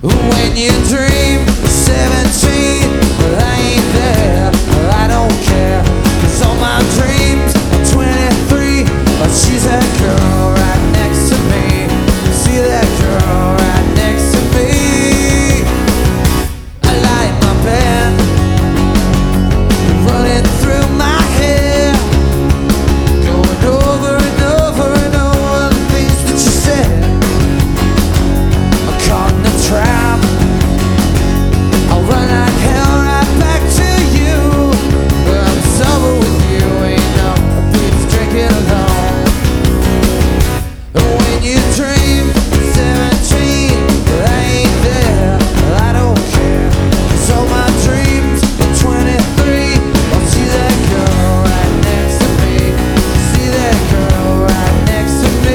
When you dream 17, but I ain't there, I don't care. 'Cause all my dreams are 23, but she's that girl right next to me. See that girl right next to me. I light my pen, running through my head, going over and over and over the things that you said. I'm caught in a trap, I'll run like hell right back to you. But I'm sober with you, ain't no beats drinking alone. When you dream 17, but I ain't there, I don't care. 'Cause all my dreams are 23. I'll see that girl right next to me. See that girl right next to me.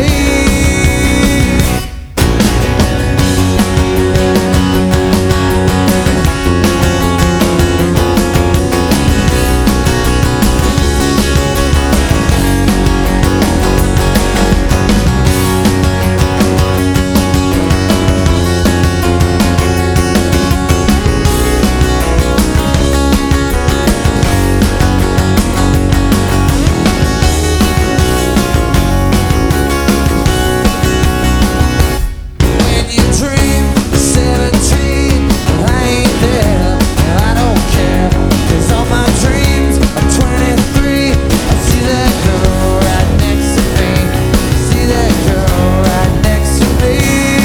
When you dream 17, I ain't there, I don't care. 'Cause all my dreams are 23. I see that girl right next to me. See that girl right next to me.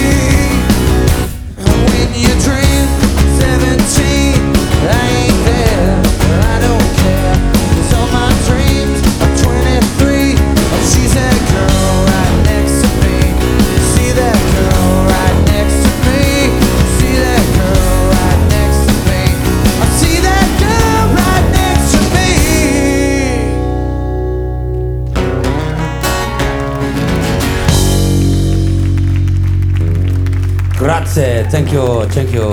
When you dream 17, I ain't there, I don't care. 'Cause all my dreams are 23. Oh, she's that girl right next to me. See that girl right next to me. See that girl right next to me. I see that girl right next to me. Grazie, thank you, thank you.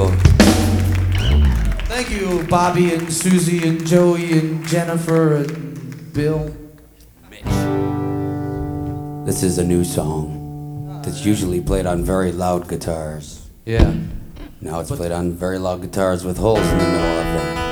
Thank you, Bobby and Susie and Joey and Jennifer and Bill. This is a new song that's usually played on very loud guitars. Yeah. Now it's played on very loud guitars with holes in the middle of them.